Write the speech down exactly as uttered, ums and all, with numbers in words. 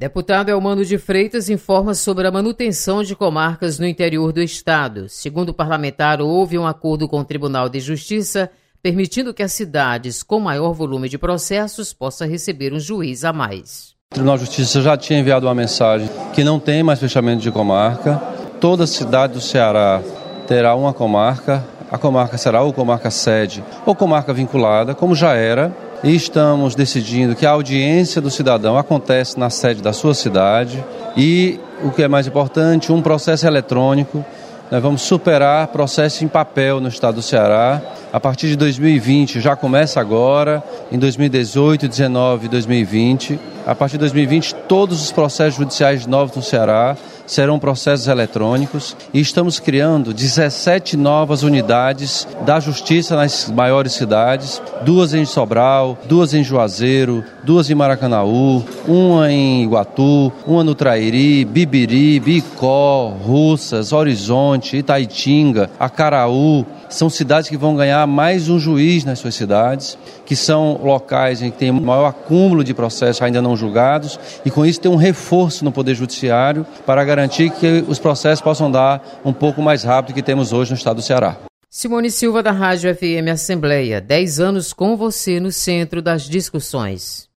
Deputado Elmano de Freitas informa sobre a manutenção de comarcas no interior do estado. Segundo o parlamentar, houve um acordo com o Tribunal de Justiça permitindo que as cidades com maior volume de processos possam receber um juiz a mais. O Tribunal de Justiça já tinha enviado uma mensagem que não tem mais fechamento de comarca. Toda cidade do Ceará terá uma comarca. A comarca será ou comarca sede ou comarca vinculada, como já era. E estamos decidindo que a audiência do cidadão acontece na sede da sua cidade e, o que é mais importante, um processo eletrônico. Nós vamos superar processo em papel no estado do Ceará. A partir de dois mil e vinte, já começa agora, em dois mil e dezoito, dezenove e dois mil e vinte. A partir de dois mil e vinte, todos os processos judiciais novos no Ceará serão processos eletrônicos e estamos criando dezessete novas unidades da Justiça nas maiores cidades, duas em Sobral, duas em Juazeiro, duas em Maracanaú, uma em Iguatu, uma no Trairi, Bibiri, Bicó, Russas, Horizonte, Itaitinga, Acaraú. São cidades que vão ganhar mais um juiz nas suas cidades, que são locais em que tem maior acúmulo de processos ainda não julgados e com isso tem um reforço no Poder Judiciário para garantir que os processos possam dar um pouco mais rápido do que temos hoje no estado do Ceará. Simone Silva, da Rádio F M Assembleia, dez anos com você no centro das discussões.